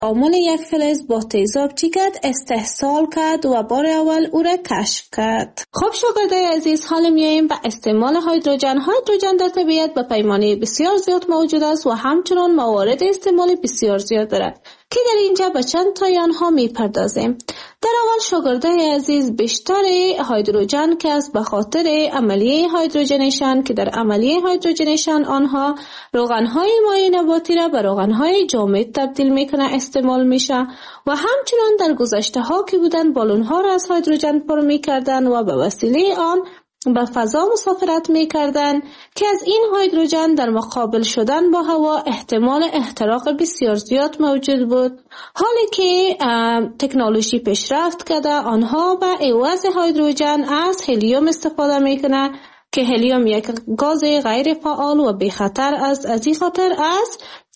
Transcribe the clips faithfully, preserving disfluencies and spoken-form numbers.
تعامل یک فلز با تیزاب چی کرد؟ استحصال کرد و بار اول او را کشف کرد. خب شاگردای عزیز، حالا میاییم به استعمال هیدروژن. هیدروژن در طبیعت به پیمانه بسیار زیاد موجود است و همچنان موارد استعمال بسیار زیاد دارد که در اینجا به چند تای آنها میپردازیم. در اول شاگردای عزیز، بیشتر هیدروژن که است به خاطر عملیه هیدروژنیشن که در عملیه هیدروژنیشن آنها روغنهای مایع نباتی را به روغنهای جامد تبدیل میکنه استعمال میشه و همچنان در گذشته ها که بودن بالون ها را از هیدروژن پر میکردن و به وسیله آن به فضا مسافرت میکردن که از این هیدروژن در مقابل شدن با هوا احتمال احتراق بسیار زیاد موجود بود. حالی که تکنولوژی پیشرفت کرده، آنها به عوض هیدروژن از هلیوم استفاده میکنه که هلیوم یک گاز غیر فعال و بی خطر است. از این خاطر از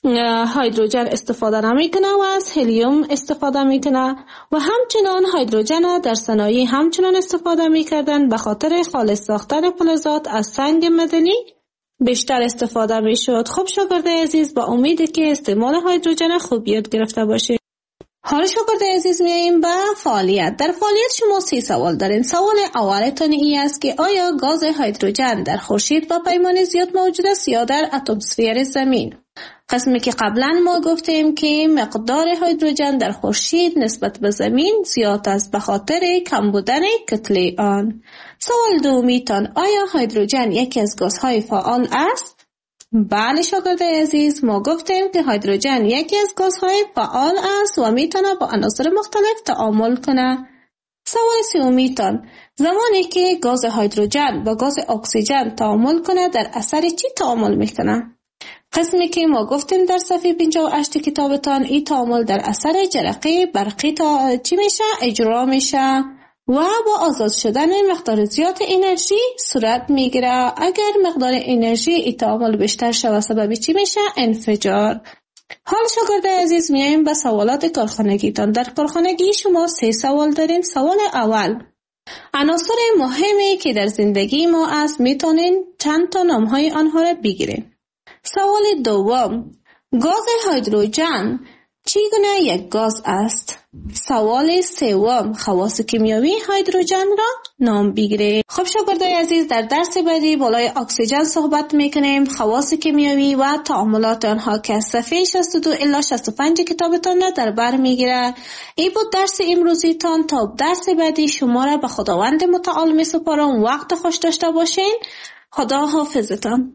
هیدروژن استفاده نمیکنه و از هلیوم استفاده میکنه و همچنان هیدروژن در صنایع همچنان استفاده میکردن به خاطر خالص ساختن فلزات از سنگ معدنی بیشتر استفاده میشد. خب شاگردای عزیز، با امید که استعمال هیدروژن خوب یاد گرفته باشید. حالا شاگردای عزیز میاییم به فعالیت. در فعالیت شما سی سوال دارین. سوال اولتون این است که آیا گاز هیدروژن در خورشید با پیمانه زیاد موجود است یا در اتمسفر زمین؟ قسمی که قبلا ما گفتیم که مقدار هیدروژن در خورشید نسبت به زمین زیاد است به خاطر کم بودن کتله آن. سوال دومیتان، آیا هیدروژن یکی از گازهای فعال است؟ بله شاگردای عزیز، ما گفتیم که هیدروژن یکی از گازهای فعال است و میتونه با عناصر مختلف تعامل کنه. سوال سومیتان، زمانی که گاز هیدروژن با گاز اکسیژن تعامل کنه در اثر چی تعامل میکنه؟ قسمی که ما گفتیم در صفحه پنجاه و هشت کتابتان، این تعامل در اثر جرقه برقی تا چی میشه؟ اجرا میشه و با آزاد شدن مقدار زیاد انرژی صورت میگیره. اگر مقدار انرژی این تعامل بیشتر شود سبب چی میشه؟ انفجار. حال شاگردای عزیز میایم به سوالات کارخانگیتان. در کارخانگی شما سه سوال دارین. سوال اول، عناصر مهمی که در زندگی ما است میتونین چند تا نامهای آنها را بگیرین. سوال دوم، گاز هیدروژن چگونه یک گاز است؟ سوال سوم، خواص کیمیایی هیدروژن را نام بگیرید. خب شاگردای عزیز، در درس بعدی بالای اکسیژن صحبت میکنیم، خواص کیمیایی و تعاملات آنها که از صفحه شصت و دو الی شصت و پنج کتابتان را در بر میگیره. این بود درس امروزیتان. تا درس بعدی شما را به خداوند متعال میسپارم. وقت خوش داشته باشین. خدا حافظتان.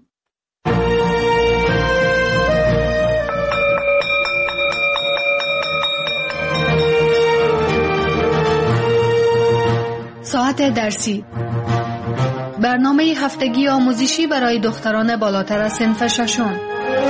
ساعت درسی، برنامه هفتگی آموزشی برای دختران بالاتر از صنف ششم.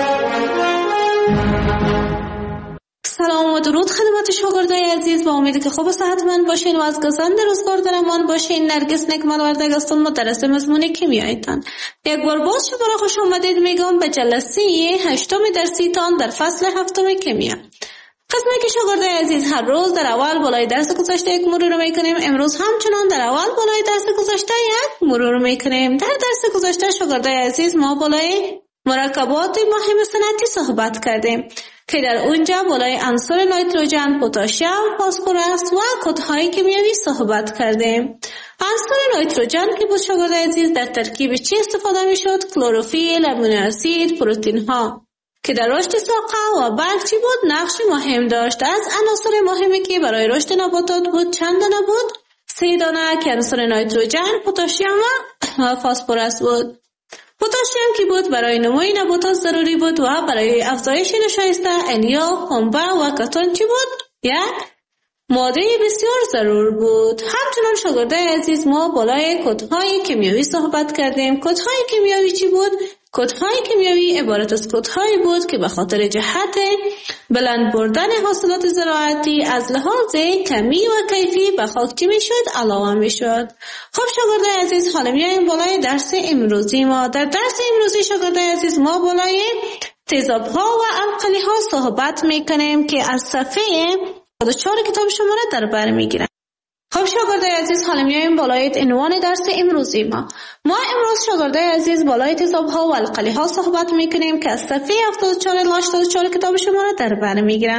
سلام و درود خدمت شاگردای عزیز. با امید که خوب و صحتمند باشین و از گزند روزگار در امان باشین. نرگس نکمل وردگ هستم، مدرس مضمون کیمیایتان. یک بار باز شما را خوش آمدید میگم به جلسه هشتم درسیتان در فصل هفتم کیمیا. قسمی که شاگردای عزیز هر روز در اول بالای درس گذشته یک مرور میکنیم، امروز همچنان در اول بالای درس گذشته یک مرور میکنیم. در درس گذشته شاگردای عزیز ما بالای مرکبات مهم صنعتی صحبت کردیم که در اونجا بالای عنصر نیتروژن، پتاسیم، فسفرس و کدهای کیمیایی صحبت کردیم. عنصر نیتروژن که بود شاگردای عزیز در ترکیب چی استفاده میشد؟ کلروفیل، امینو اسید، پروتئین ها که در رشد ساقه و برگ چی بود؟ نقش مهم داشت. از عناصر مهمی که برای رشد نباتات بود چند دانه بود؟ سه دانه که عنصر نیتروژن، پتاسیم و فسفرس بود. پتاسیم که بود برای نموی نباتات ضروری بود و برای افزایش نشایسته الیا، پنبه و کتان چی بود؟ یک ماده بسیار ضرور بود. همچنان شاگردای عزیز ما بالای کدهای کیمیایی صحبت کردیم. کدهای کیمیایی چی بود؟ کدهای کیمیایی عبارت از کدهایی بود که به خاطر جهت بلند بردن حاصلات زراعتی از لحاظ کمی و کیفی به خاک چی میشد؟ علاوه میشد. خب شاگردای عزیز، حالا میایم بالای درس امروزی ما. در درس امروزی شاگردای عزیز ما بالای تیزاب‌ها و القلی‌ها صحبت میکنیم که از صفحه چهار کتاب شما را در بر میگیرن. خب شاگردای عزیز، حالا میایم بالای عنوان درس امروزی ما. ما امروز شاگردای عزیز بالای تیزاب‌ها و القلی‌ها صحبت میکنیم که از صفحه هفتاد و چهار الی هشتاد و چهار کتاب شما را در بر میگیرن.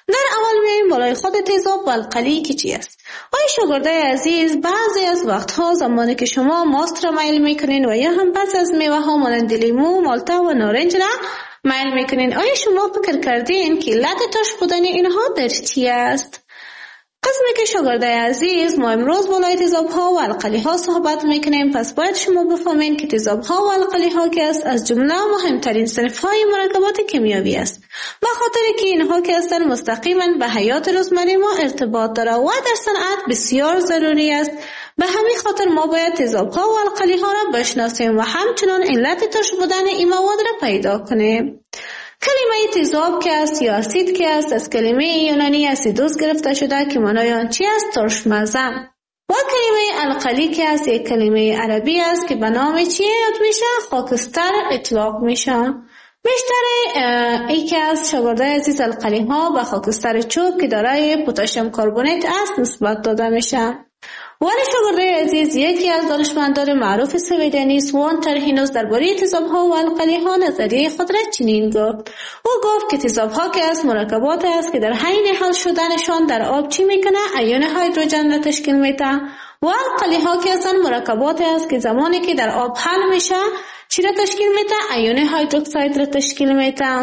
در اول میایم بالای خود تیزاب و القلی که چی است. آیا شاگردای عزیز، بعضی از وقتها زمانی که شما ماست را میل میکنین و یا هم بعضی از میوه ها مانند لیمو، مالتا و نارنج را میل میکنین، آیا شما فکر کردین که علت ترش بودن اینها در چی است؟ قسمی که شاگردای عزیز، ما امروز بالای تیزاب ها و القلی ها صحبت میکنیم، پس باید شما بفهمین که تیزاب ها و القلی ها که است از جمله مهمترین صنف های مرکبات کیمیایی است، به خاطر که اینها که هستند مستقیما به حیات روزمره ما ارتباط داره و در صنعت بسیار ضروری است. به همین خاطر ما باید تیزاب ها و القلی ها را بشناسیم و همچنان علت ترش بودن این مواد را پیدا کنیم. کلمه تیزاب که است یا اسید که است از کلمه یونانی اسیدوس گرفته شده که معنای آن چی است؟ ترشمزه. و کلمه القلی که است یک کلمه عربی است که به نام چی یاد میشه؟ خاکستر اطلاق میشه. بیشتر ای که از شاگردای عزیز القلی ها به خاکستر چوب که دارای پتاسیم کربونات است نسبت داده میشه. ولی شاگردای عزیز، یکی از دانشمندان معروف سویدنی سوان ترهینوس درباره تیزاب ها و القلی ها نظریه خود را چنین گفت. او گفت که تیزاب ها که از مرکبات است که در حین حل شدنشان در آب چی میکنه؟ ایون هیدروژن را تشکیل میده. و القلی ها که از مرکبات است که زمانی که در آب حل میشه چی را تشکیل میده؟ ایون هیدروکساید را تشکیل میده.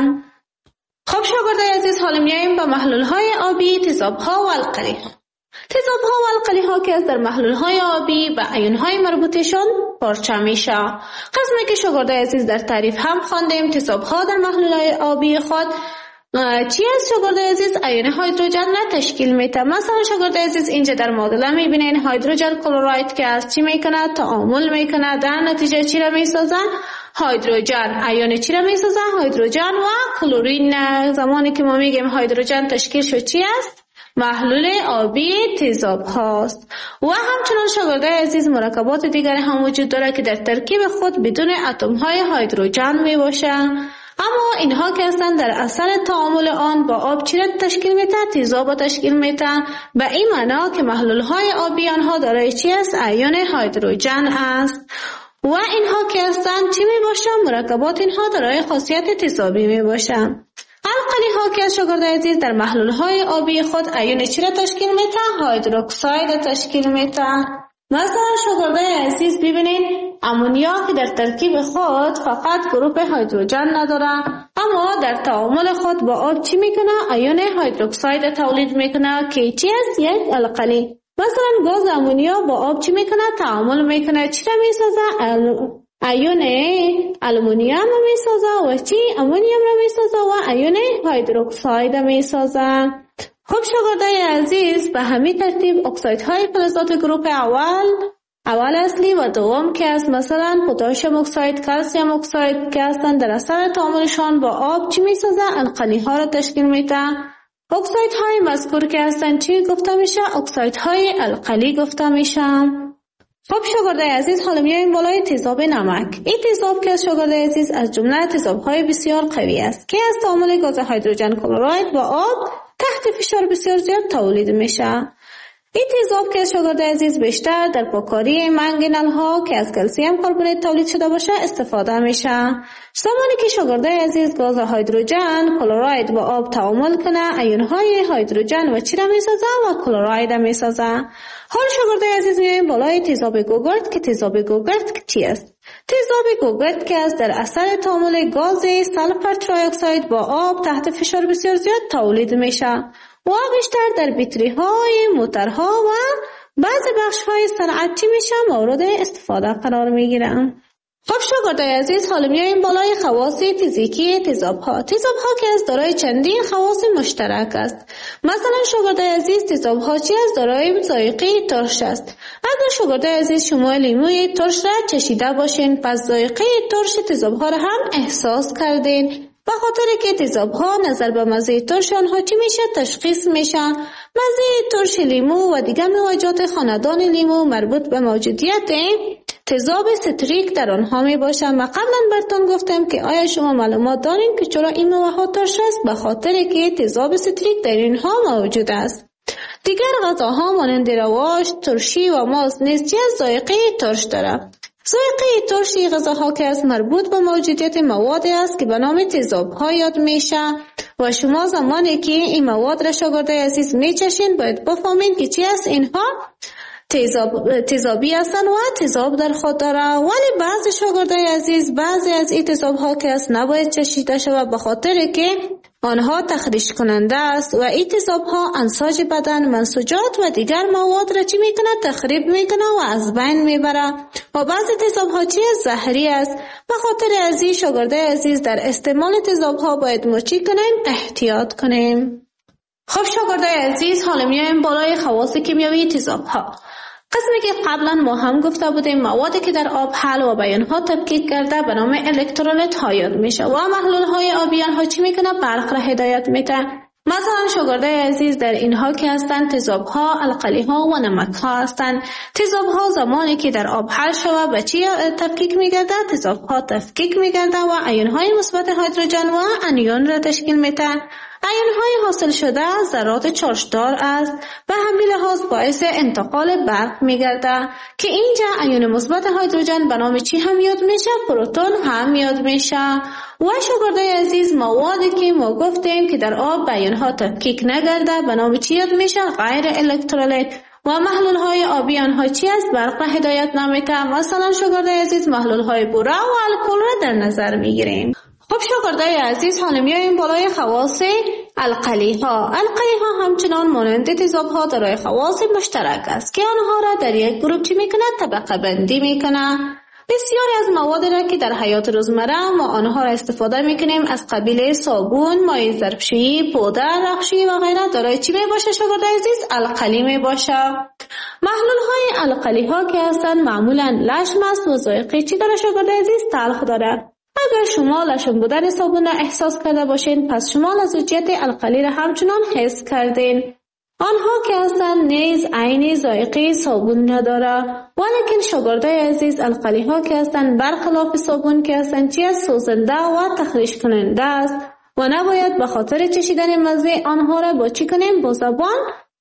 خب شاگردای عزیز، حالا میایم به محلول های آبی تیزاب ها و القلی ها. تیزاب ها و القلی ها که از در محلول های آبی به ایون های مربوطشان پارچه میشه. قسمی که شاگردای عزیز در تعریف هم خواندیم، تیزاب ها در محلول های آبی خود چی از شاگردای عزیز؟ ایون هیدروژن را تشکیل میده. مثلا شاگردای عزیز اینجا در معادله میبینین هیدروژن کلراید که از چی میکنه؟ تعامل میکنه، در نتیجه چی را میسازه؟ هیدروژن. ایون چی را میسازه؟ هیدروژن و کلورین. زمانی که ما میگیم هیدروژن تشکیل شد چی است؟ محلول آبی تیزاب هاست. و همچنان شاگردای عزیز مرکبات دیگر هم وجود داره که در ترکیب خود بدون اتم های هیدروژن می باشند، اما اینها که هستند در اثر تعامل آن با آب چی را تشکیل میده؟ تیزاب تشکیل میده. به این معنا که محلول های آبی آنها دارای چی است؟ ایون هیدروژن است. و اینها که هستند چی می باشند؟ مرکبات اینها دارای خاصیت تیزابی می باشند. القلی ها که از شاگردای عزیز در محلول های آبی خود ایون چی را تشکیل میده؟ هیدروکساید تشکیل میده. مثلا شاگردای عزیز ببینید امونیا که در ترکیب خود فقط گروپ هیدروژن نداره، اما در تعامل خود با آب چی میکنه؟ ایون هیدروکساید تولید میکنه که چی است؟ یک القلی. مثلا گاز امونیا با آب چی میکنه؟ تعامل میکنه، چی را میسازه؟ ایون آلومینیوم را میسازه و چی؟ امونیوم را میسازه و ایون هیدروکساید میسازه. خب شاگردای عزیز، به همین ترتیب اکسایدهای فلزات گروپ اول اول اصلی و دوم که است، مثلا پتاسیم اکساید، کلسیم اکساید که هستند در اثر تعاملشان با آب چی میسازه؟ القلی ها را تشکیل میده. اکسایدهای مذکور که هستند چی گفته میشه؟ اکسایدهای القلی گفته میشه. خب شاگردای عزیز، حالا میایم بالای تیزاب نمک. این تیزاب که از شاگردای عزیز از جمله تیزاب‌های بسیار قوی است که از تعامل گاز هیدروژن کلراید با آب تحت فشار بسیار زیاد تولید میشه. این تیزاب که از شاگردای عزیز بیشتر در پاکاری منگنل ها که از کلسیم کربونات تولید شده باشه استفاده میشه. زمانی که شاگردای عزیز گاز هیدروژن کلراید با آب تعامل کنه، ایون های هیدروژن و چی را میسازه؟ و کلراید میسازه. حال شاگردای عزیز میایم بالای تیزاب گوگرد که تیزاب گوگرد چی است؟ تیزاب گوگرد که از در اثر تعامل گاز سلفر تری اکساید با آب تحت فشار بسیار زیاد تولید میشه و بیشتر در بیتری های، موترها و بعض بخش های صنعتی میشه مورد استفاده قرار میگیرن. خب شاگردای عزیز، حالا میایم بالای خواص فیزیکی تیزاب ها. تیزاب ها که از دارای چندین خواص مشترک است. مثلا شاگردای عزیز، تیزاب ها چی از دارای ذائقه ترش است. اگر شاگردای عزیز شما لیموی ترش را چشیده باشین، پس ذائقه ترش تیزاب ها را هم احساس کردین. به خاطر که تیزاب ها نظر به مزه ترش آنها چی میشه؟ تشخیص میشن. مزه ترش لیمو و دیگر میوه‌جات خاندان لیمو مربوط به موجودیت تیزاب ستریک در آنها می باشند. و قبلا براتون گفتم که آیا شما معلومات دارین که چرا این میوه ها ترش است؟ به خاطر که تیزاب ستریک در اینها موجود است. دیگر غذاها مانند رواش، ترشی و ماست نیز از ذائقه ترش دارد. ذائقه ترشی غذاها که از مربوط به موجودیت موادی است که به نام تیزاب‌ها یاد میشه و شما زمانی که این مواد را شاگردای عزیز میچشین باید بفهمین که چی است اینها تیزاب تیزابی هستند و تیزاب در خود داره. ولی بعضی شاگردای عزیز بعضی از این تیزاب‌ها که است نباید چشیده شود به خاطر که آنها تخریش کننده است و این تیزاب‌ها انساج بدن، منسوجات و دیگر مواد را چی میکنه؟ تخریب میکنه و از بین میبره و بعضی تیزاب‌ها چی است؟ زهری است. به خاطر از این شاگردای عزیز در استعمال تیزاب‌ها باید ما چی کنیم؟ احتیاط کنیم. خب شاگردای عزیز حالا میایم بالای خواص کیمیایی تیزاب‌ها. قسمی که قبلا ما هم گفته بودیم موادی که در آب حل و به آنها تفکیک کرده به نام الکترولیت ها یاد میشه و محلول های آبی آنها چی میکنه؟ برق را هدایت میده. مثلا شاگردای عزیز در اینها که هستند تیزاب ها، القلی ها و نمک ها هستند. تیزاب ها زمانی که در آب حل شود به چی تفکیک میگرده؟ تیزاب ها تفکیک میگرده و ایون های مثبت هیدروژن و انیون را تشکیل میده. ایون های حاصل شده ذرات چارجدار است و همین لحاظ باعث انتقال برق میگرده که اینجا ایون مثبت هیدروژن به نام چی هم یاد میشه؟ پروتون هم یاد میشه. و شاگردای عزیز موادی که ما گفتیم که در آب به ایون ها تفکیک نگرده به نام چی یاد میشه؟ غیر الکترولیت. و محلول های آبی آنها چی است؟ برق را هدایت نمیده. مثلا شاگردای عزیز محلول های بوره و الکل را در نظر میگیریم. خب شاگردای عزیز حالا میایم بالای خواص القلی ها. القلی ها همچنان مانند تیزاب ها دارای خواص مشترک است که آنها را در یک گروه چی میکنه؟ طبقه بندی میکنه. بسیاری از مواد را که در حیات روزمره ما آنها را استفاده میکنیم از قبیله صابون، مایع ظرفشویی، پودر، رختشویی و غیره دارای چی میباشه شاگردای عزیز؟ القلی میباشه. محلول های القلی ها که هستند معمولا لشم است و ذائقه چی داره شاگردای عزیز؟ تلخ داره. اگر شما لشم بودن صابون را احساس کرده باشین پس شما لزوجیت القلی را همچنان حس کردین. آنها که هستند نیز عین ذائقه صابون نداره. ولیکن شاگردای عزیز القلی ها که هستند برخلاف صابون که هستند چی است؟ سوزنده و تخریش کننده است و نباید به خاطر چشیدن مزه آنها را با چی کنیم؟ با زبان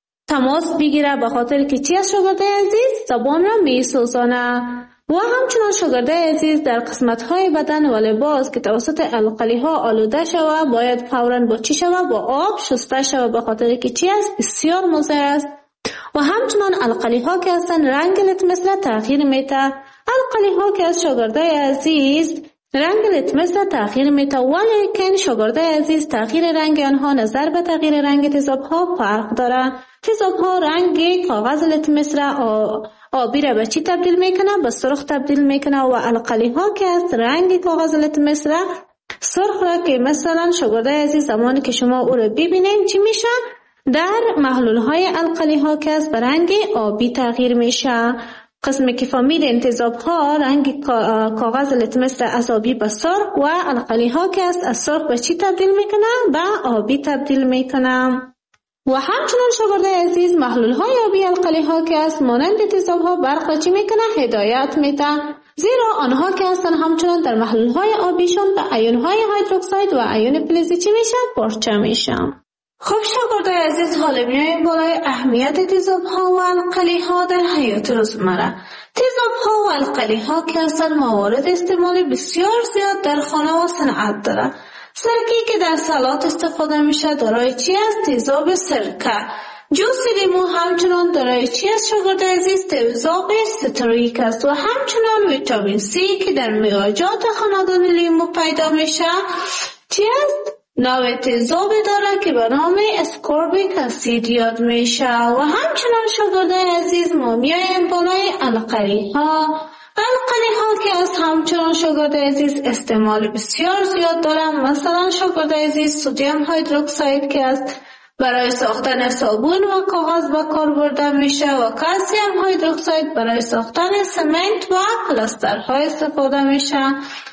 تماس بگیره به خاطر که چی است شاگردای عزیز؟ زبان را می سوزانه. و همچنان شاگردای عزیز در قسمت‌های بدن و لباس که توسط القلی‌ها آلوده شود باید فوراً با چی شود؟ با آب شسته شود به خاطر که چی است؟ بسیار مضر است. و همچنان القلی‌ها که هستند رنگ لتمس را تغییر میده. القلی‌ها که از شاگردای عزیز رنگ لتمس را تغییر میده ولیکن شاگردای عزیز تغییر رنگ آنها نظر به تغییر رنگ تیزاب‌ها فرق داره. تیزاب‌ها رنگ کاغذ لتمس را آبی را به چی تبدیل میکنه؟ به سرخ تبدیل میکنه و القلی ها که از رنگ کاغذ لتمس را سرخ را که مثلا شاگردای عزیز زمانی که شما او را ببینید چی میشه؟ در محلول های القلی ها که از به رنگ آبی تغییر میشه. قسمی که فهمیدین تیزاب ها رنگ کاغذ لتمس را از آبی به سرخ و القلی ها که از از سرخ به چی تبدیل میکنه؟ به آبی تبدیل میکنه. و همچنان شاگردای عزیز محلول های آبی القلی ها که است مانند تیزاب ها برق را چی میکنه؟ هدایت میده. زیرا آنها که هستند همچنان در محلول های آبیشون به ایون های هیدروکساید و ایون فلزی چی میشن؟ پارچه میشن. خب شاگردای عزیز حالا میایم بالای اهمیت تیزاب ها و القلی ها در حیات روزمره. تیزاب ها و القلی ها که هستند موارد استعمال بسیار زیاد در خانه و صنعت داره. سرکه که در سالاد استفاده میشه دارای چی است؟ تیزاب سرکه. جوس لیمو همچنان دارای چی است شاگردای عزیز؟ تیزاب ستریک است و همچنان ویتامین سی که در میوه‌جات خاندان لیمو پیدا میشه چی است؟ نوع تیزاب داره که به نام اسکوربیک اسید یاد میشه. و همچنان شاگردای عزیز ما میایم بالای القلی ها. القلی ها که از همچنان شاگردای عزیز استعمال بسیار زیاد دارم. مثلا شاگردای عزیز سدیم هیدروکساید که است برای ساختن صابون و کاغذ به کار برده میشه و کلسیم هیدروکساید برای ساختن سمنت و پلاسترها استفاده میشه.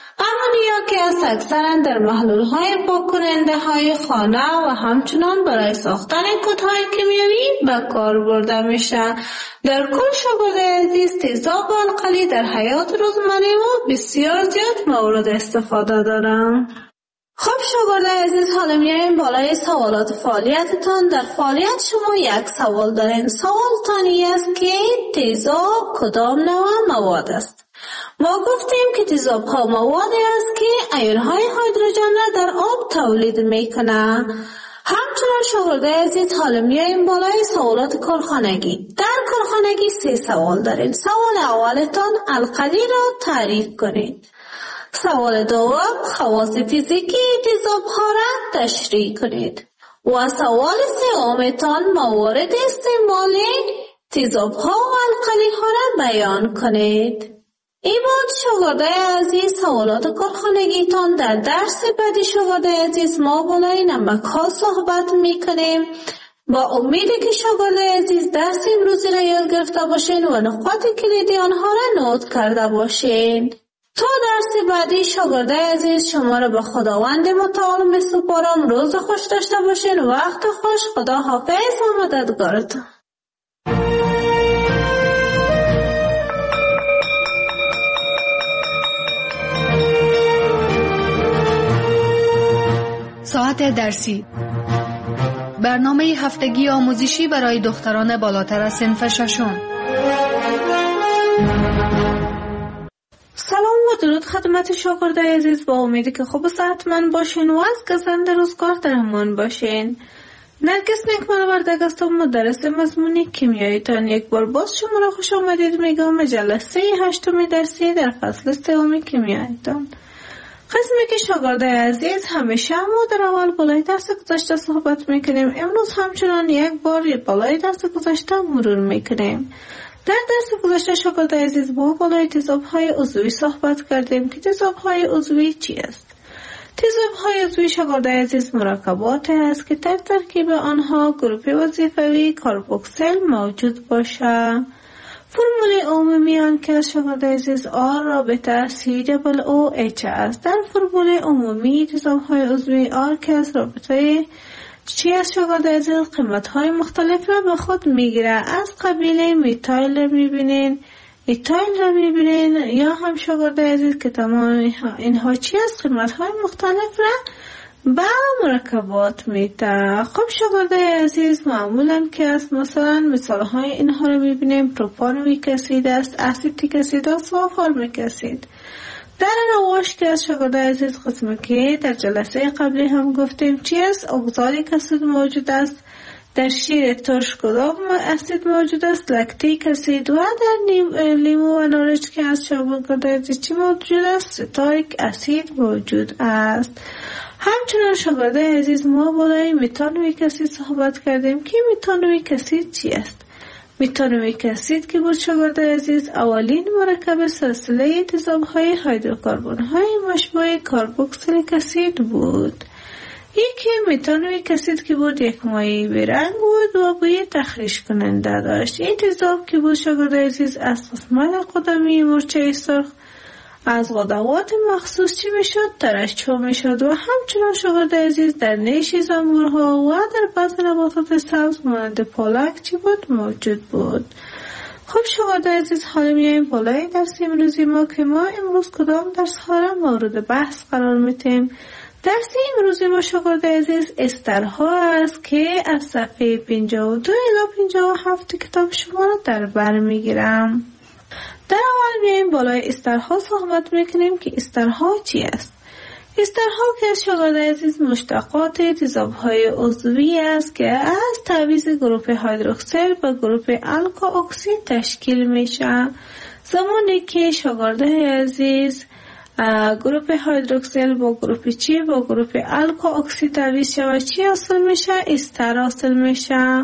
امونیا که از اکثرا در محلول های پاک کننده های خانه و همچنان برای ساختن کودهای کیمیایی به کار برده میشه. در کل شاگردای عزیز تیزاب و القلی در حیات روزمره و بسیار زیاد مورد استفاده دارن. خب شاگردای عزیز حالا میایم بالای سوالات فعالیتتان. در فعالیت شما یک سوال دارین. سوالتان این است که تیزاب کدام نوع مواد است؟ ما گفتیم که تیزاب ها موادی است که ایون های هیدروژن را در آب تولید میکنه. همچنان شاگردای عزیز حالا میایم بالای سوالات کارخانگی. در کارخانگی سه سوال دارین. سوال اولتان القلی را تعریف کنید. سوال دوم خواص فیزیکی تیزاب ها را تشریح کنید. و سوال سومتان موارد استعمال تیزاب ها و القلی ها را بیان کنید. این بود شاگردای عزیز سوالات کارخانگیتان. در درس بعدی شاگردای عزیز ما بالای نمک ها صحبت میکنیم. با امیدی که شاگردای عزیز درس امروزی را یاد گرفته باشین و نقاط کلیدی آنها را نوت کرده باشین. تا درس بعدی شاگردای عزیز شما را به خداوند متعال میسپارم. روز خوش داشته باشین. وقت خوش. خدا حافظ و مددگارتان. ساعت درسی، برنامه هفتگی آموزشی برای دختران بالاتر از صنف ششم. سلام و درود خدمت شاگردای عزیز. با امیدی که خوب و صحتمند باشین و از گزند روزگار در امان باشین. نرگس نیکمال وردگ هستم، مدرس مضمون کیمیایی تان. یک بار باز شما را خوش آمدید میگم جلسه هشتم درسی در فصل سوم کیمیایی تان. قسمی که شاگردای عزیز همیشه ما در اول بالای درس گذشته صحبت میکنیم. امروز همچنان یک بار بالای درس گذشته مرور میکنیم. در درس گذشته شاگردای عزیز با بالای تیزاب‌های عضوی صحبت کردیم که تیزاب‌های عضوی چی است؟ تیزاب‌های عضوی شاگردای عزیز مرکبات است که در ترکیب آنها گروپ وظیفوی کاربوکسیل موجود باشه. فرمول عمومی آن که شاگردای عزیز آر رابطه سی دبل او اچ است. در فرمول عمومی تیزاب‌های عضوی آر که از رابطه چی از شاگردای عزیز قیمت های مختلف را به خود میگیره. از قبیل میتایل را میبینین، ایتایل را میبینین، یا هم شاگردای عزیز که تمام اینها چی از قیمت های مختلف را با مرکبات میده. خب شاگردای عزیز معمولا که است مثلا مثال های اینها را میبینیم. پروپانویک اسید است، اسیتیک اسید است و فارمیک اسید. در نواش که از شاگردای عزیز قسمی که در جلسه قبلی هم گفتیم چی است؟ اگزالیک اسید موجود است. در شیر ترش کدام اسید موجود است؟ لکتیک اسید. و در لیمو و نارنج که از شاگردای عزیز چی موجود است؟ ستاریک اسید موجود است. همچنان شاگردای عزیز ما بالای متانویک اسید صحبت کردیم که متانویک اسید چی است؟ متانویک اسید که بود شاگردای عزیز اولین مرکب سلسله تیزاب‌های هیدروکربن‌های مشبوع کاربوکسیلیک اسید بود. یکی متانویک اسید که بود یک مایع برنگ بود و بوی تخریش کننده داشت. این تیزاب که بود شاگردای عزیز از قسمت قدمی مورچه سرخ از غدوات مخصوص چی میشد؟ ترشح میشد. و همچنان شاگردای عزیز در نیش زنبورها و در بعض نباتات سبز مانند پالک چی بود؟ موجود بود. خب شاگردای عزیز حالا میایم بالای درس امروزی ما که ما امروز کدام درس ها را مورد بحث قرار میتیم. درس امروزی ما شاگردای عزیز استرها است که از صفحه پنجاه و دو الی پنجاه و هفت کتاب شما را در بر میگیرم. در اول میایم بالای استرها صحبت میکنیم که استرها چی است. استرها که از شاگردای عزیز مشتقات تیزاب‌های عضوی است که از تعویض گروپ هیدروکسیل با گروپ الکا اکسید تشکیل میشه. زمانی که شاگردای عزیز گروپ هیدروکسیل با گروپ چی با گروپ الکا اکسید تعویض شود چی حاصل میشه؟ استر حاصل میشه.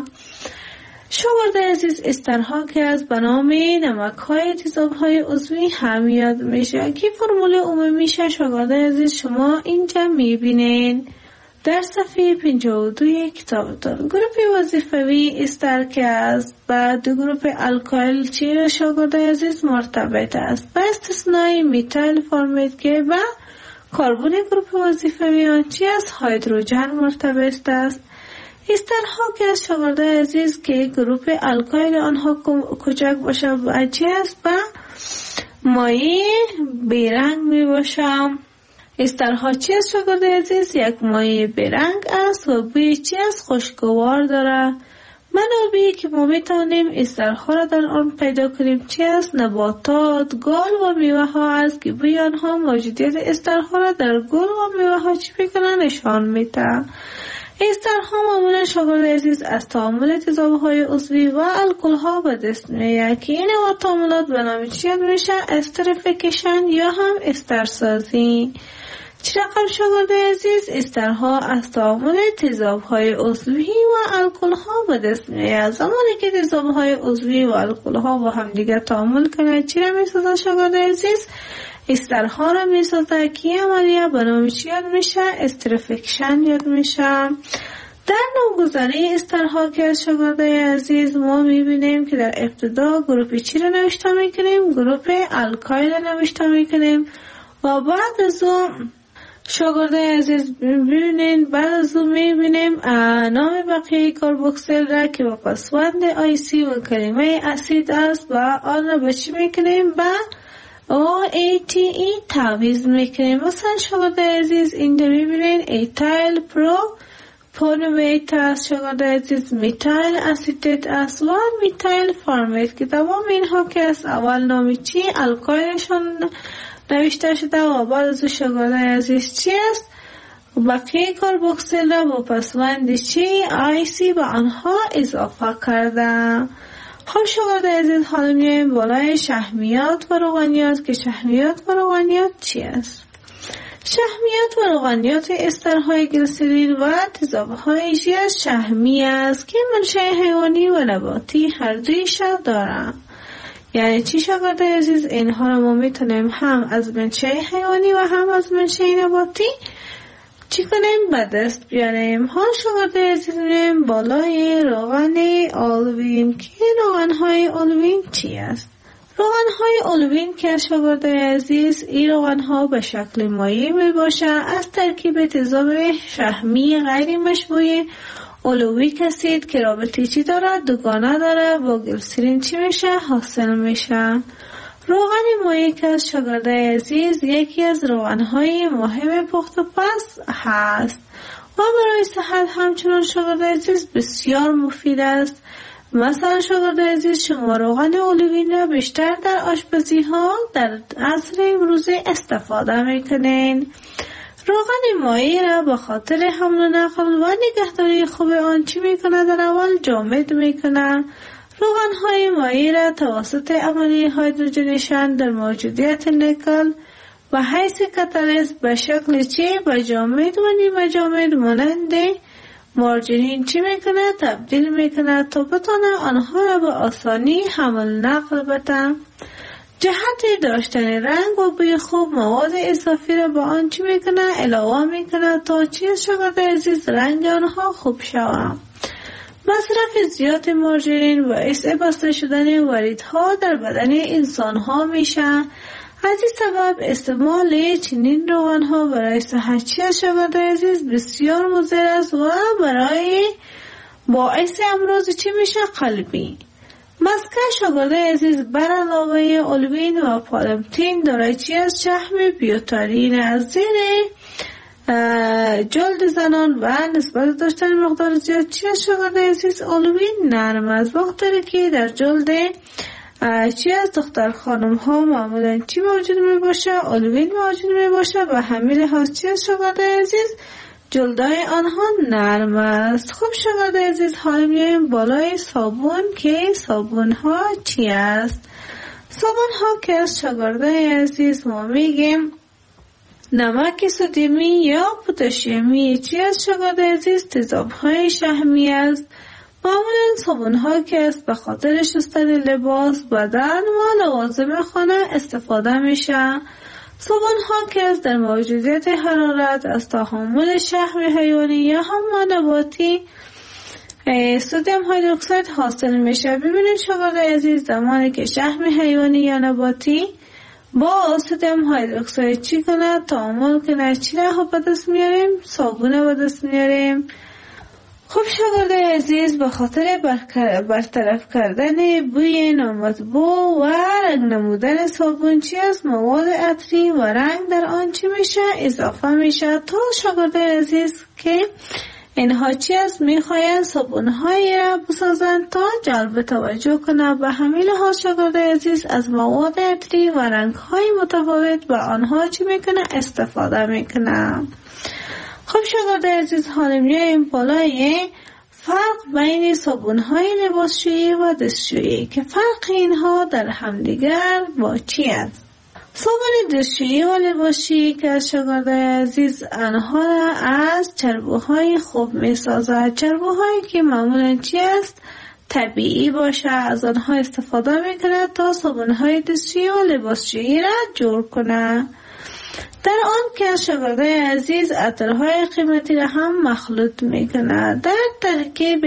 شاگردای عزیز استرها که از بنام نمک های تیزاب های عضوی هم یاد میشه که فرمول عمومیش شاگردای عزیز شما اینجا میبینین در صفحه پنجاه و دو کتابتون. گروپ وظیفوی استر که از بعد گروپ الکایل چی شاگردای عزیز مرتبط است با استثنای میتایل فورمید که با کربن گروپ وظیفوی آن چی از هیدروژن مرتبط است. استرها که از شاگردای عزیز که گروپ الکایل آنها کوچک باشه و چی است با مایع بیرنگ می باشه. استرها چی از شاگردای عزیز؟ یک مایع بیرنگ است و بوی چی از خوشگوار داره منابعی که ما میتونیم استرها را در آن پیدا کنیم چی است؟ نباتات، گل و میوه ها است که بوی آنها موجودیت استرها را در گل و میوه ها چی میکنن؟ نشان میده. استرها معمولا شاگرد عزیز از تعامل تیزابهای عضوی و الکل ها به دست میاد که این نوع تعاملات به نام چی میشه؟ استریفیکیشن یا هم استرسازی. چه رقم شاگرد عزیز؟ استرها از تعامل تیزابهای عضوی و الکل ها به دست میاد. زمانی که تیزابهای عضوی و الکل ها با هم دیگر تعامل کنند چی را میسازد شاگرد عزیز؟ استرها را میسازد که این عملیه به نام چی یاد میشه؟ استریفیکشن یاد میشه. در نامگذاری استرها که از شاگرد عزیز ما میبینیم که در ابتدا گروپ چی را نوشته میکنیم؟ گروپ الکایل را نوشته میکنیم و بعد از اون شاگرد عزیز ببینید بعد از اون میبینیم نام بقیه کاربوکسیل را که با پسوند آی سی و کلمه اسید است و آن را به چی میکنیم؟ با او ای تی ای تعویض میکنیم. مثلا شاگرد عزیز اینجا میبینید ایتایل پرو پونویت است، شاگرد عزیز میتایل اسیتیت است و میتایل فارمیت که تمام اینها که از اول نامی چی الکایلشون نوشته شده و بعد از شاگرد عزیز چی است؟ بقیه کاربوکسیل را با پسوند چی آی سی به آنها اضافه کرده. خب شاگرد عزیز حالا میایم بالای شحمیات و روغنیات که شحمیات و روغنیات چی است؟ شحمیات و روغنیات استرهای گلیسرین و تیزابهای چی است؟ شحمی است که منشأ حیوانی و نباتی هر دویش دارند. یعنی چی شاگرد عزیز؟ اینها را ما میتونیم هم از منشأ حیوانی و هم از منشأ نباتی چی کنیم؟ به دست بیاریم. ها شاگرد عزیز میریم بالای روغن آلوین که روغن های آلوین چی است؟ روغن های آلوین که شاگرد عزیز این روغن ها به شکل مایع می باشه از ترکیب تیزاب شحمی غیر مشبوع اولویک اسید که رابطه چی داره؟ دوگانه داره با گلیسرین چی میشه؟ حاصل میشه. روغن مایع که از شاگرد عزیز یکی از روغن‌های مهم پخت و پز هست و برای صحت همچنان شاگرد عزیز بسیار مفید است. مثلا شاگرد عزیز شما روغن اولوین را بیشتر در آشپزی ها در عصر امروزی استفاده میکنین. روغن مایع را به خاطر حمل و نقل و نگهداری خوب آن چی میکنه؟ در اول جامد میکنه. روغن های مایع را توسط عملیه هیدروژنیشن در موجودیت نیکل و حیث کاتالیست به شکل چی؟ به جامد و نیمه جامد مانند مارجرین چی میکنه؟ تبدیل میکنه تا بتونه آنها را به آسانی حمل نقل بده. جهت داشتن رنگ و بوی خوب مواد اضافی را به آن چی میکنه؟ علاوه میکنه تا چی شاگرد عزیز رنگ آنها خوب شود. مصرف زیاد مارجرین باعث بسته شدن واریدها در بدن انسان ها میشه. از این سبب استعمال چنین روغن ها برای صحت شاگرد عزیز بسیار مضر است و برای باعث امراض چی میشه؟ قلبی. مسکن شاگرد عزیز بر علاوه اولوین و پالمتین دارای چی از شحم بیوتارین از زیر جلد زنان و نسبت داشتن مقدار زیاد چی از شاگرد عزیز؟ اولوین نرم است وقتی که در جلد چی از دختر خانم ها معمولا چی موجود می باشه؟ اولوین موجود می باشه و همین لحاظ چی از شاگرد عزیز؟ جلدای آنها نرم است. خب شاگرد عزیز حالا میایم بالای صابون که صابون ها چی است؟ صابون ها که از شاگرد عزیز ما میگیم نمک سدیمی یا پتاسیمی چی از شاگرد عزیز؟ تیزاب های شحمی است. معمولا صابون ها که است به خاطر شستن لباس، بدن و لوازم خانه استفاده میشه. صابون ها که از در موجودیت حرارت از تحمل شحم حیوانی یا هم نباتی سدیم هیدروکساید حاصل میشه. ببینید شاگرد عزیز زمانی که شحم حیوانی یا نباتی با سدیم هیدروکساید چی کنه؟ تعامل کنه چی را به دست میاریم؟ صابون به دست میاریم. خب شاگرد عزیز به خاطر برطرف کردن بوی نامطبوع و رنگ نمودن صابون چی از مواد عطری و رنگ در آن چی میشه؟ اضافه میشه تا شاگرد عزیز که اینها چی است؟ میخواین صابون‌هایی را بسازند تا جلب توجه کنه. به همین لحاظ شاگردای عزیز از مواد عطری و رنگ‌های متفاوت با آنها چی میکنه؟ استفاده میکنه. خب شاگردای عزیز حالا میایم بالای فرق بین صابون‌های لباسشویی و دستشویی که فرق اینها در همدیگر با چی است؟ صابون دستشویی و لباسشویی که از شاگردای عزیز آنها از چربوهای خوب میسازد. چربوهایی که معمولا چی است؟ طبیعی باشه، از آنها استفاده میکنه تا صابون‌های دستشویی و لباسشویی را جور کنه. در آن که از شاگردای عزیز عطرهای قیمتی را هم مخلوط میکنه. در ترکیب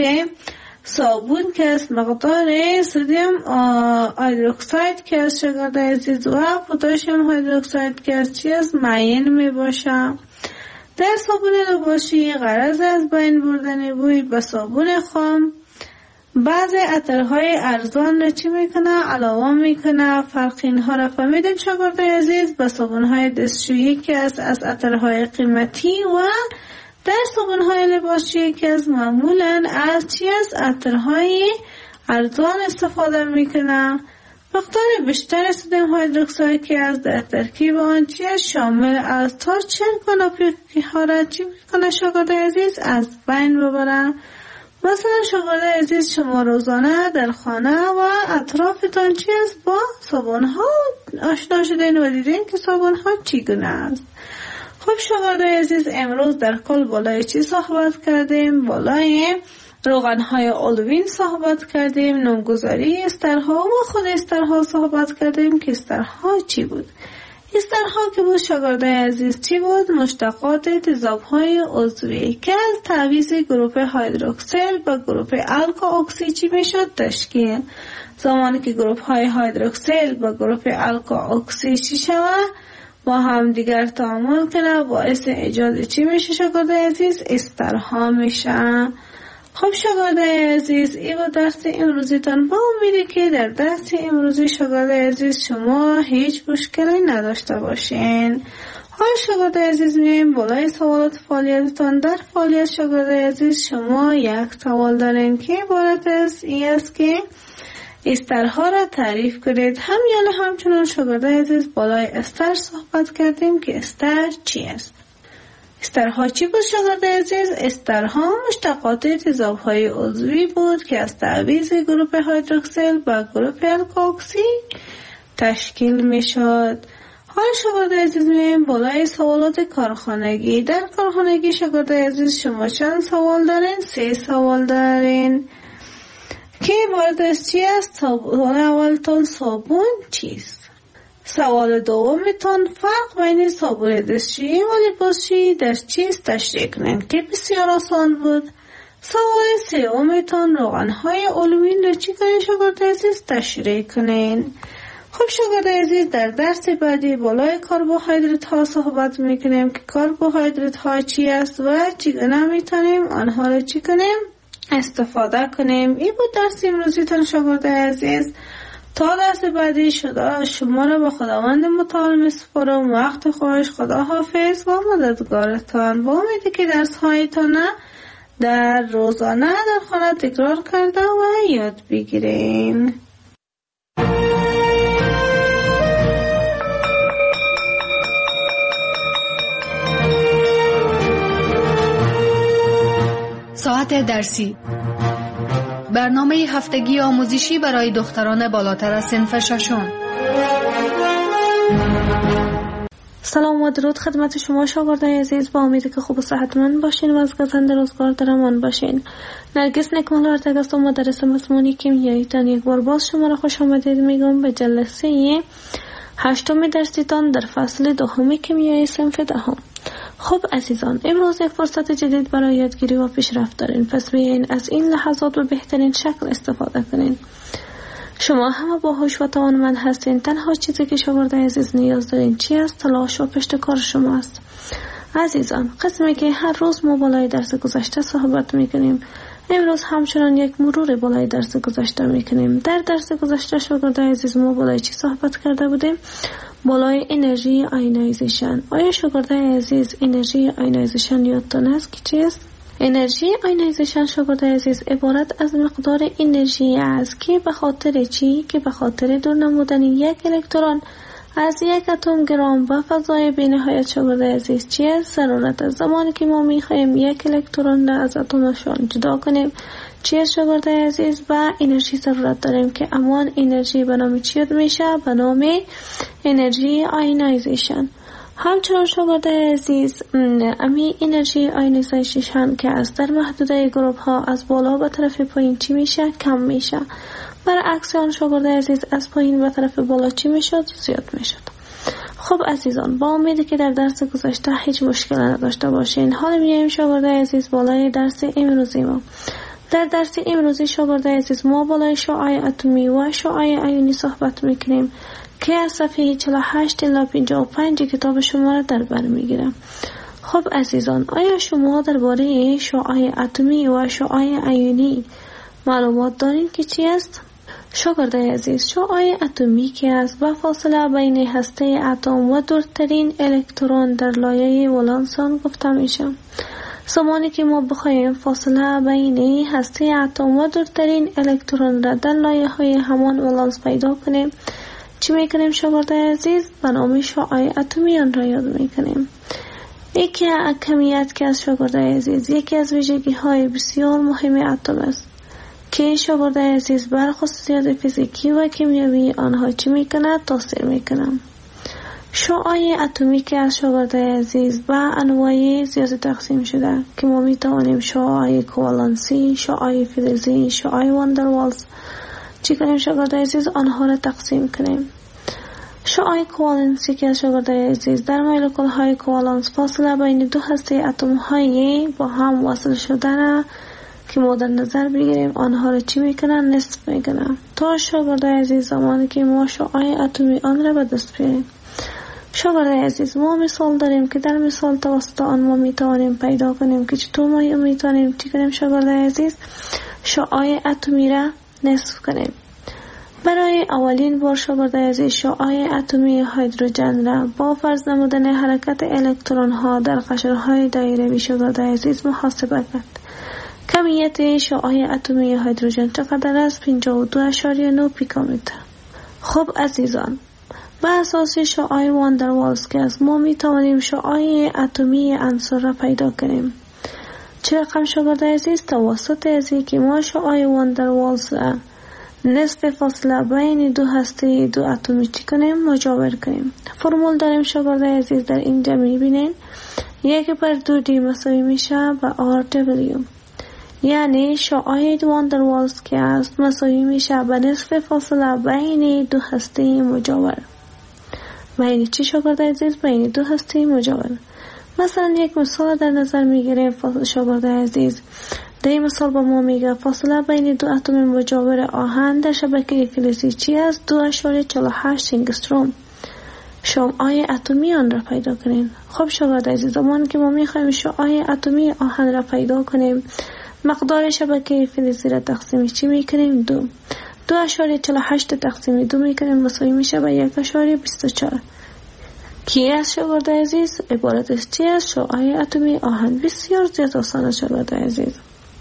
صابون که از مقدار سدیم هیدروکساید که از شاگردای عزیز و پتاسیم هیدروکساید که از چی است؟ معین می باشه. در صابون لباسشویی غرض از بین بردن بوی به صابون خام بعضی عطرهای ارزان را چی میکنه؟ علاوه میکنه. فرق اینها را فهمیدیم شاگردای عزیز. به صابونهای دستشویی که از از عطرهای قیمتی و در صابونهای لباسشویی که از معمولا از چی است؟ عطرهای ارزان استفاده میکنه. مقدار بیشتر سدیم هیدروکساید که از در ترکیب آن چی است؟ شامل از تا چند کاناپی ها را چی میکنه شاگردای عزیز؟ از بین ببرن. مثلا شاگردای عزیز شما روزانه در خانه و اطرافتان چی است؟ با صابون ها آشنا شدین و دیدین که صابون ها چگونه است. خب شاگردای عزیز امروز در کل بالای چی صحبت کردیم؟ بالای روغن های اولوین صحبت کردیم، نامگذاری استرها و خود استرها صحبت کردیم که استرها چی بود؟ استرها که بود شاگردای عزیز چی بود؟ مشتقات تضاد های عضوی که از تعویض گروپ هیدروکسیل با گروپ الکا اکسی چی میشد؟ تشکیل. زمانی که گروپ های هیدروکسیل با گروپ الکا اکسی چی شود؟ با هم دیگر تعامل کنه باعث ایجاد چی میشه شاگردای عزیز؟ استرها میشه. خب شاگردای عزیز این بود درس امروزیتان. با امیدی که در درس امروزی شاگردای عزیز شما هیچ مشکلی نداشته باشین. حال شاگردای عزیز میایم بالای سوالات فعالیتتان. در فعالیت شاگردای عزیز شما یک سوال دارین که عبارت است این است که استرها را تعریف کنید. هم یعنی همچنان شاگردای عزیز بالای استر صحبت کردیم که استر چی است؟ استرها چی بود شاگردای عزیز؟ استرها مشتقات تضادهای عضوی بود که از تعویض گروپ هیدروکسیل با گروپ الکا اکسی تشکیل می شد. حال شاگردای عزیز میایم بالای سوالات کارخانگی. در کارخانگی شاگردای عزیز شما چند سوال دارین؟ سه سوال دارین که عبارت از چی است؟ سوال اولتون صابون چیست؟ سوال دومتون فرق بین صابون دستشویی و لباسشویی در چیست تشریح کنین که بسیار آسان بود. سوال سومتون روغنهای اولوین را چی کنین شاگردای عزیز؟ تشریح کنین. خب شاگردای عزیز در درس بعدی بالای کربوهیدرات ها صحبت میکنیم که کربوهیدرات ها چی است و چگونه میتونیم آنها را چی کنیم؟ استفاده کنیم. این بود درس امروزیتان شاگردای عزیز. تا درس بعدی شده شما را به خداوند متعال میسپارم. وقت خوش، خدا حافظ و مددگارتان. با امیدی که درس هایتان در روزانه در خانه تکرار کرده و یاد بگیرین. ساعت درسی، برنامه هفتگی آموزشی برای دختران بالاتر از صنف ششم. سلام و درود خدمت شما شاگردای عزیز. با امیدی که خوب و صحتمند باشین و از گزنده روزگار در امان باشین. نرگس نکمال ارتگ است و مدرس مسمونی کیمیایی تان یک بار باز شما را خوش آمدید میگم به جلسه هشتم درسیتان در فصل دوم کیمیایی صنف دهم. خب عزیزان، امروز یک فرصت جدید برای یادگیری و پیشرفت دارین، پس بیاین از این لحظات به بهترین شکل استفاده کنین. شما همه باهوش و توانمند هستین. تنها چیزی که شاگردای عزیز نیاز دارین چی است؟ تلاش و پشت کار شما است. عزیزان، قسمی که هر روز ما بالای درس گذشته صحبت میکنیم، امروز همچنان یک مرور بالای درس گذشته میکنیم. در درس گذشته شاگردای عزیز ما بالای چی صحبت کرده بودیم؟ بالای انرژی آینایزیشن. آیا شاگردای عزیز انرژی آینایزیشن یادتان است که چی است؟ انرژی آیونیزیشن شاگردای عزیز عبارت از مقدار انرژی است که به خاطر چی؟ که به خاطر دور نمودن یک الکترون از یک اتم گرام و فضای بی‌نهایت شاگردای عزیز چی است؟ ضرورت است. زمانی که ما میخوایم یک الکترون را از اتمشان جدا کنیم چی است شاگردای عزیز؟ و انرژی ضرورت داریم که امان انرژی به نام چی یاد میشه؟ به نام انرژی آیونیزیشن. همچنان شاگردای عزیز امی انرژی آیونیزیشن که از در محدوده گروپ ها از بالا به طرف پایین چی میشه؟ کم میشه. برعکس آن شاگردای عزیز از پایین به طرف بالا چی میشد؟ زیاد میشد. خب عزیزان، با امیدی که در درس گذشته هیچ مشکل نداشته باشین، حالا میایم شاگردای عزیز بالای درس امروزی ما. در درس امروزی شاگردای عزیز ما بالای شعاع اتمی و شعاع آیونی صحبت میکنیم که از صفحه چهل و هشت الی پنجاه و پنج کتاب شما را در بر میگیرم. خب عزیزان، آیا شما درباره شعاع اتمی و شعاع آیونی معلومات دارین که چی است؟ شاگردای عزیز، شعاع اتمی که است با فاصله بین هسته اتم و دورترین الکترون در لایه ولانسان گفته میشه. زمانی که ما بخوایم فاصله بین هسته اتم و دورترین الکترون را در لایه های همان ولانس پیدا کنیم چی میکنیم شاگردای عزیز؟ به نام شعاع اتمی آن را یاد میکنیم. یکی از کمیت که از شاگردای عزیز یکی از ویژگی های بسیار مهم اتم است که شاگردای عزیز بر خصوصیات فیزیکی و کیمیایی آنها چی میکنه؟ تاثیر میکنه. شعاع اتمی که از شاگردای عزیز به انواع زیاد تقسیم شده که ما میتوانیم شعاع کوالنسی، شعاع فلزی، شعاع واندروالز چی کنیم شاگردای عزیز؟ آنها را تقسیم کنیم. شعاع کوالنسی که از شاگردای عزیز در مولکول های کوالنس فاصله بین دو هسته اتم های با هم وصل شده را که ما در نظر بگیریم آنها را چی میکنن؟ نصف میکنن. تا شاگردای عزیز زمانی که ما شعاع اتمی آن را به دست بیاریم. شاگردای عزیز، ما مثال داریم که در مثال توسط آن ما میتوانیم پیدا کنیم که چطور ما میتوانیم چی کنیم شاگردای عزیز؟ شعاع اتمی را نصف کنیم. برای اولین بار شاگردای عزیز شعاع اتمی هیدروژن را با فرض نمودن حرکت الکترون ها در قشرهای دایره‌ای شاگردای عزیز محاسبه کرد. کمیت شعاع اتمی هیدروژن چقدر است؟ پنجاه و دو اشاریه نه پیکومتر. خب عزیزان، به اساس شعاع واندروالز که از ما می توانیم شعاع اتمی عنصر را پیدا کنیم. چه رقم شاگردای عزیز؟ توسط ازی که ما شعاع واندروالز را نصف فاصله بین دو هسته دو اتمی چی کنیم؟ مجاور کنیم. فرمول داریم شاگردای عزیز در اینجا می بینین یک بر دو دی مساوی میشه به آر دبلیو، یعنی شعاع واندروالز که است مساوی میشه به نصف فاصله بین دو هسته مجاور. بین چی شاگردای عزیز؟ بین دو هسته مجاور. مثلا یک مثال در نظر میگیریم شاگردای عزیز. در این مثال با ما میگه فاصله بین دو اتم مجاور آهن در شبکه فلزی چی است؟ دو اشاریه چهل و هشت انگستروم. شعاع اتمی آن را پیدا کنیم. خب شاگردای عزیز، زمانی که ما میخوایم شعاع اتمی آهن را پیدا کنیم مقدار شبکه فلزی را تقسیم چی میکنیم؟ دو. دو اشاریه چهل و هشت تقسیم دو میکنیم مساوی میشه به یک اشاریه بیست و چهار. کی از شاگردای عزیز؟ عبارت است چی از شعاع اتمی آهن. بسیار زیاد آسان شاگردای عزیز.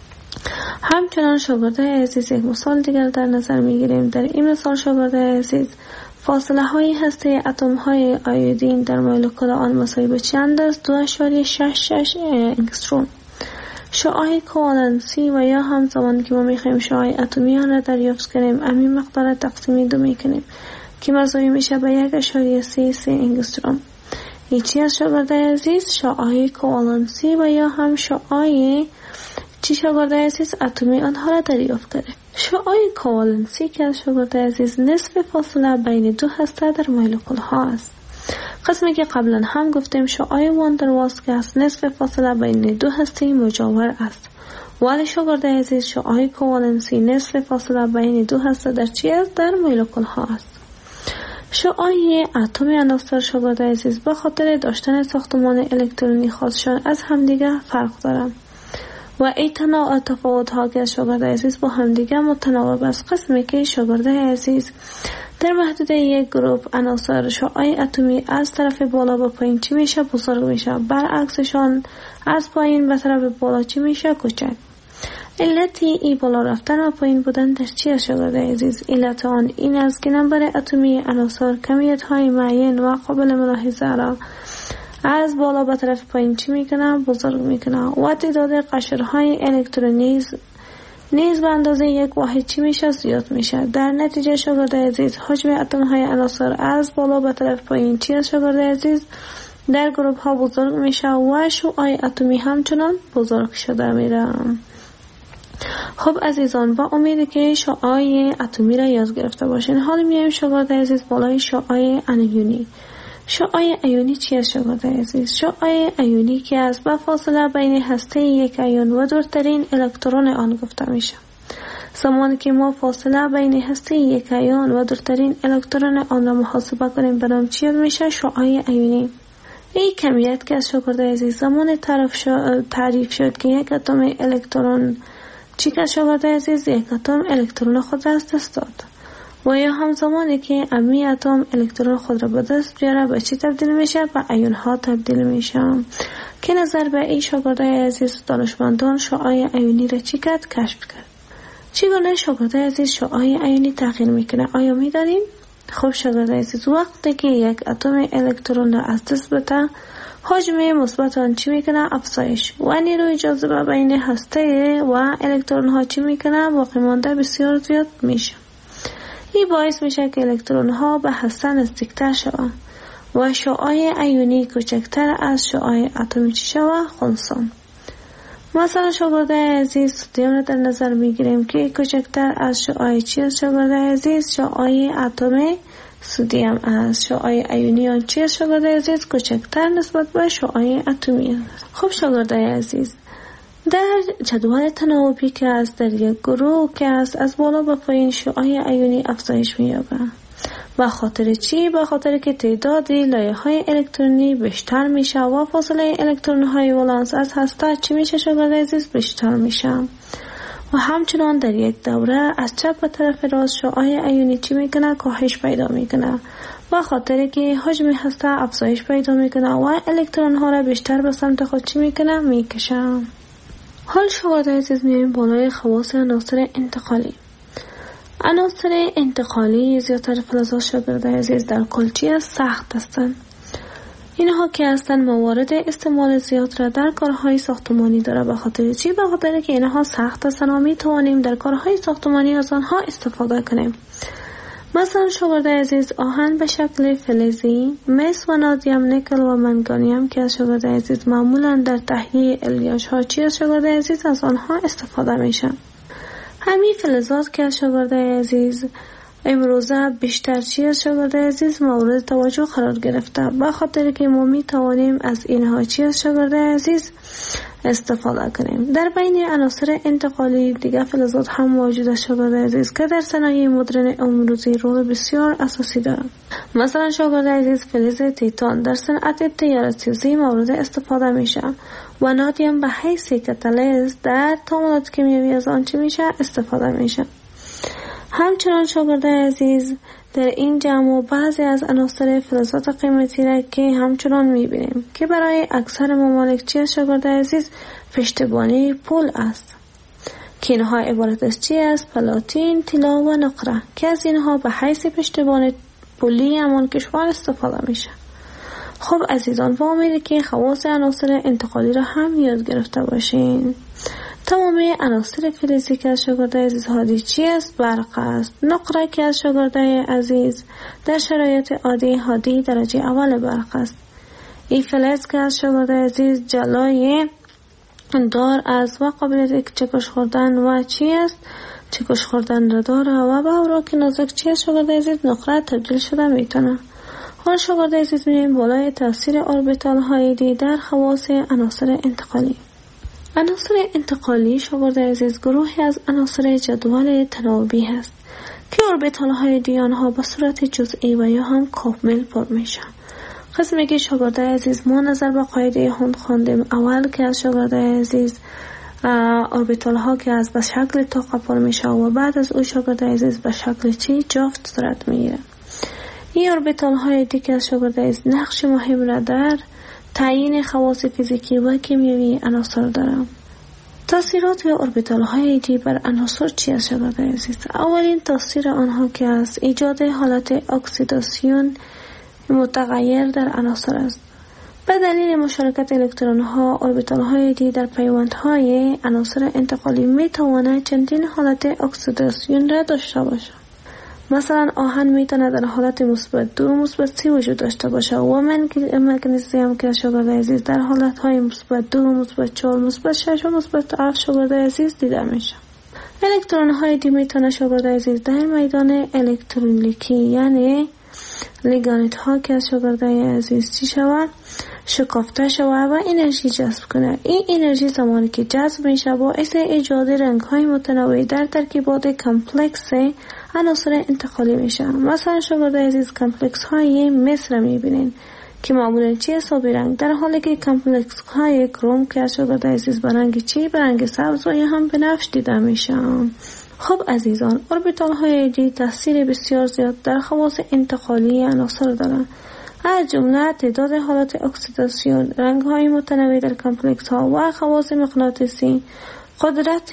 همچنان شاگردای عزیز یک مثال دیگر در نظر میگیریم. در این مثال شاگردای عزیز فاصله های هسته اتم های آیودین در مولکول آن مساوی به چند است؟ دو اشاریه شصت و شش انگستروم. شعاع کوالنسی و یا هم زمانی که ما میخوایم شعاع اتمی آن را دریافت کنیم همین مقدار تقسیم دو میکنیم که مساوی میشه به یک اشاریه سه سه انگستروم. هیچی از شاگردای عزیز شعاع کوالنسی و یا هم شعاع چی شاگردای عزیز؟ اتمی آنها را دریافت کنیم. شعاع کوالنسی که از شاگردای عزیز نصف فاصله بین دو هسته در مولکول ها است. قسمی که قبلا هم گفتیم شعاع واندروالز که از نصف فاصله بین دو هسته مجاور است. ولی شاگردای عزیز شعاع کوالنسی نصف فاصله بین دو هسته در چی است؟ در مولکول ها است. شعاع اتم عناصر شاگردای عزیز به خاطر داشتن ساختمان الکترونی خاصشان از همدیگر فرق دارند و این تنوع تفاوت ها که از شاگردای عزیز با همدیگر متناوب است. قسمی که شاگردای عزیز در محدوده یک گروه عناصر شعاع اتمی از طرف بالا به پایین چی میشه؟ بزرگ میشه. برعکسشان از پایین به طرف بالا چی میشه؟ کوچک. علت ای بالا رفتن و پایین بودن در چی است شاگرد عزیز؟ علت آن این است که نمبر اتمی عناصر کمیت های معین و قابل ملاحظه را از بالا به طرف پایین چی میکنه؟ بزرگ میکنه و تعداد قشرهای الکترونیز نیز به اندازه یک واحد چی میشه؟ زیاد میشه. در نتیجه شاگرد عزیز حجم اتم های عناصر از بالا به طرف پایین چی است شاگرد عزیز؟ در گروه ها بزرگ میشه و شعاع اتمی همچنان بزرگ شده میره. خب عزیزان، با امید که شعاع اتمی را یاد گرفته باشین، حال میایم شاگرد عزیز بالای شعاع انیونی. شعاع ایونی چی است شاگرد عزیز؟ شعاع ایونی که از با فاصله بین هسته یک ایون و دورترین الکترون آن گفته میشه. زمانی که ما فاصله بین هسته یک ایون و دورترین الکترون آن را محاسبه کنیم به نام چی میشه؟ شعاع ایونی. این کمیت که از شاگرد عزیز زمان تعریف شد, تعریف شد که یک اتم الکترون چی که شاگرد عزیز یک اتم الکترون خود را از دست داد و یا هم زمانی که امی اتم الکترون خود را به دست بیاره به چی تبدیل میشه؟ به ایون ها تبدیل میشه. که نظر به این شاگرد عزیز دانشمندان شعاع ایونی را چی کرد؟ کشف کرد. چگونه شاگرد عزیز شعاع ایونی تغییر میکنه؟ آیا میدانیم؟ خب شاگرد عزیز وقتی که یک اتم الکترون را از دست بده حجم مثبت آن چی میکنه؟ افزایش و نیروی جاذبه بین هسته و الکترون ها چی میکنه؟ باقی مانده بسیار زیاد میشه. این باعث میشه که الکترون ها به هسته نزدیکتر شوند و شعاع ایونی کوچکتر از شعاع اتمی چی شوه؟ خنثی. مثلا شاگرد عزیز سدیم را در نظر میگیریم که کوچکتر از شعاع چی است شاگرد عزیز؟ شعاع اتم سدیم است. شعاع ایونی آن چی است شاگرد عزیز؟ کوچکتر نسبت به شعاع اتمی است. خب شاگرد عزیز در جدول تناوبی که است در یک گروه که است از بالا به پایین شعاع ایونی افزایش می‌یابد. به خاطر چی؟ به خاطر که تعداد لایه‌های الکترونی بیشتر میشه و فاصله الکترون‌های ولانس از هسته چی میشه شاگرد عزیز؟ بیشتر میشه. و همچنان در یک دوره از چپ به طرف راست شعاع ایونی چی میکنه؟ کاهش پیدا میکنه و خاطر که حجم هسته افزایش پیدا میکنه و الکترون ها را بیشتر به سمت خود چی میکنه؟ میکشه. حال شاگرد عزیز میایم بالای خواص عناصر انتقالی. عناصر انتقالی زیادتر فلزات شاگرد عزیز در کل چی است؟ سخت هستند. اینها که هستن موارد استعمال زیاد را در کارهای ساختمانی داره. به خاطر چی؟ به خاطر که اینها سخت هستن و می توانیم در کارهای ساختمانی از آنها استفاده کنیم. مثلا شاگرد عزیز آهن به شکل فلزی، مس و نادیم، نیکل و منگانیم که از شاگرد عزیز معمولا در تهیه الیاژ ها چی از شاگرد عزیز از آنها استفاده میشن. همین فلزات که از شاگرد عزیز امروزه بیشتر چی از شاگرد عزیز مورد توجه قرار گرفته. به خاطر که ما می توانیم از اینها چی از شاگرد عزیز استفاده کنیم. در بین عناصر انتقالی دیگه فلزات هم موجود است شاگرد عزیز که در صنایع مدرن امروزی رول بسیار اساسی دارند. مثلا شاگرد عزیز فلز تیتان در صنعت طیاره‌سازی مورد استفاده میشه و نادیم به حیث کاتالیست در تعاملات کیمیایی از آن چی میشه استفاده میشه. همچنان شاگرد عزیز در این جمع بعضی از عناصر فلزات قیمتی را که همچنان میبینیم که برای اکثر ممالک چی از شاگرد عزیز پشتبانی پول است که اینها عبارت از چی است؟ پلاتین، طلا و نقره که از اینها به حیث پشتبان پولی همان کشور استفاده میشه. خب عزیزان با امیدی که خواص عناصر انتقالی را هم یاد گرفته باشین. تمامی عناصر فلزی که از شاگرد عزیز هادی چی است؟ برق است. نقره که از شاگرد عزیز در شرایط عادی هادی درجه اول برق است. این فلز که از شاگرد عزیز جلای دار است و قابلیت چکش خوردن و چی است؟ چکش خوردن را داره و به اوراق نازک چی از شاگرد عزیز نقره تبدیل شده میتونه. حال شاگرد عزیز می‌بینیم بالای تاثیر اوربیتال های دی در خواص عناصر انتقالی. عناصر انتقالی شاگرد عزیز گروهی از عناصر جدول تناوبی هست که اوربیتال های دی آنها به صورت جزئی و یا هم کامل پر میشن. قسمی که شاگرد عزیز ما نظر به قاعده هوند خواندیم اول که از شاگرد عزیز اوربیتال ها که از به شکل طاقه پر میشه و بعد از او شاگرد عزیز به شکل چی جفت صورت میگیره. این اوربیتال های دیگه از شاگرد عزیز نقش مهم را در تعیین خواص فیزیکی و کیمیایی عناصر دارند. تاثیرات اوربیتال های دی بر عناصر چی است شاگرد عزیز؟ اولین تاثیر آنها که است ایجاد حالت اکسیداسیون متغیر در عناصر است. به دلیل مشارکت الکترون ها اوربیتال های دی در پیوند های عناصر انتقالی می تواند چندین حالت اکسیداسیون را داشته باشد. مثلا آهن می تواند در حالت مثبت دو مثبت سه وجود داشته باشد و مگنیزیم که شاگرد عزیز در حالت های مثبت دو مثبت چهار مثبت شش و مثبت هفت شاگرد عزیز دیده میشه. الکترون های دی می تواند شاگرد عزیز در میدان الکترولیکی یعنی لیگانیت ها که از شاگرد عزیز چی شود شکافته شود و انرژی جذب کنه. این انرژی زمانی که جذب میشه باعث ایجاد رنگ های متنوع در ترکیبات کمپلکس عناصر انتقالی میشه. مثلا شاگرد عزیز کمپلکس های مس را میبینین که معمولا چی حسابی رنگ، در حالی که کمپلکس های کروم که از شاگرد عزیز به رنگ چی به رنگ سبز و یا هم بنفش دیده میشه. خب عزیزان، اوربیتال های دی تاثیر بسیار زیاد در خواص انتقالی عناصر دارند. از جمله تعداد حالات اکسیداسیون، رنگ های متنوع در کمپلکس ها و خواص مغناطیسی، قدرت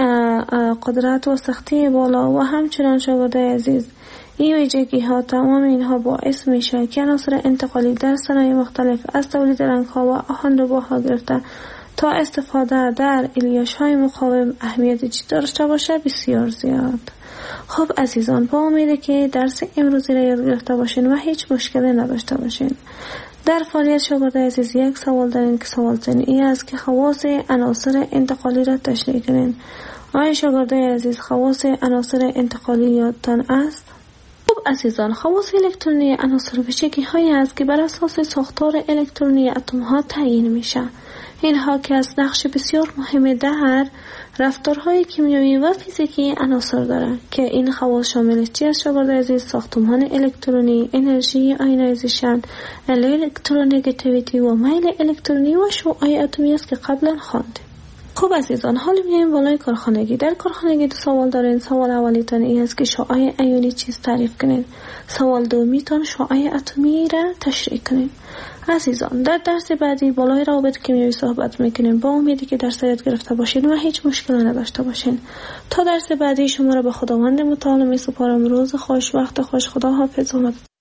قدرت و سختی بالا و همچنان شاگرد عزیز این ویژگی ها تمام اینها باعث میشه که عناصر انتقالی در صنایع مختلف از تولید رنگ ها و آهنربا ها گرفته تا استفاده در الیاش های مقاوم اهمیت جدی داشته باشه بسیار زیاد. خب عزیزان، با امیده که درس امروزی را یاد گرفته باشین و هیچ مشکلی نداشته باشین. در فعالیت شاگرد عزیز یک سوال دارین که سوال این است که خواص عناصر انتقالی را تشریح کنین. آیا شاگرد عزیز خواص عناصر انتقالی یادتان است؟ خب عزیزان، خواص الکترونی عناصر ویژگی هایی است که بر اساس ساختار الکترونی اتم ها تعیین میشه. اینها که از نقش بسیار مهم در رفتارهای کیمیایی و فیزیکی عناصر دارند که این خواص شامل چی است شاگرد عزیز؟ ساختمان الکترونی، انرژی آیونایزیشن، الکترونگیتیویتی و میل الکترونی و شعاع اتمی است که قبلا خواندیم. خب عزیزان، حالا میایم بالای کارخانگی. در کارخانگی دو سوال دارین. سوال اولیتان این است که شعاع ایونی چیست تعریف کنین. سوال دومیتان شعاع اتمی را تشریح کنین. عزیزان، در درس بعدی بالای روابط کیمیایی صحبت میکنیم. با امیدی که درس یاد گرفته باشین و هیچ مشکلی نداشته باشین. تا درس بعدی شما را به خداوند متعال میسپارم. روز خوش، وقت خوش. خدا حافظ.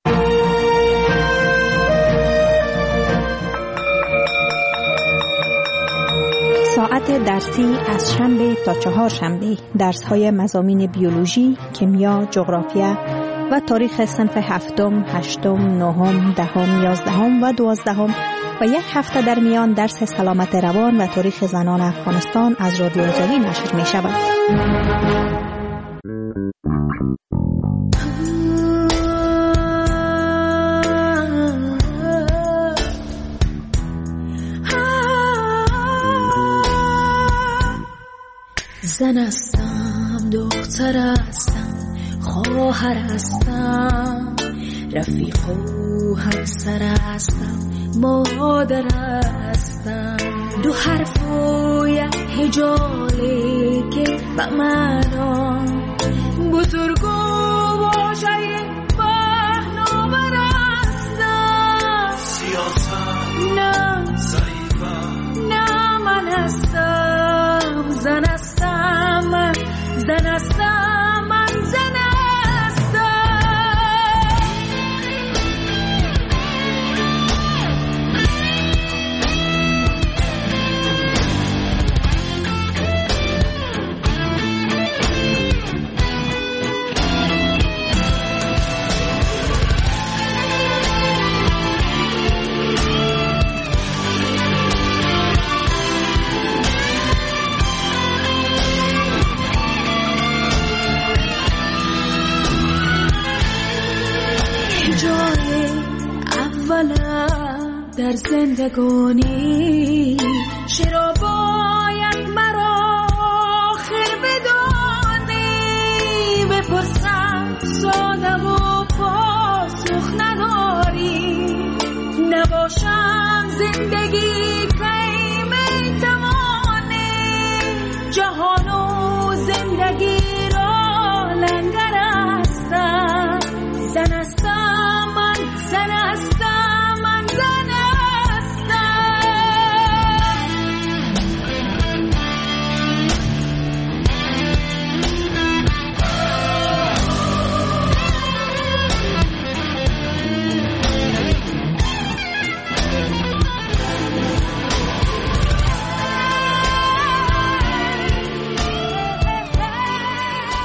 ساعت درسی از شنبه تا چهار شنبه درس های مضامین بیولوژی، کیمیا، جغرافیا و تاریخ صنف هفتم، هشتم، نهم، دهم، یازدهم و دوازدهم و یک هفته در میان درس سلامت روان و تاریخ زنان افغانستان از رادیو آزادی نشر می شود. زن هستم، دختر هستم، خواهر هستم، رفیق و همسر هستم، مادر هستم. دو حرف و یک هجاله که به معنا بزرگ و واژه پهناور هستم. سیاسم نه ضعیفم، نه من هستم. زن هستم، من زن هستم، من زن هستم. جای اولم در زندگانی چرا باید مرا آخر بدانی؟ بپرسم ساده و پاسخ نداری. نباشم زندگی که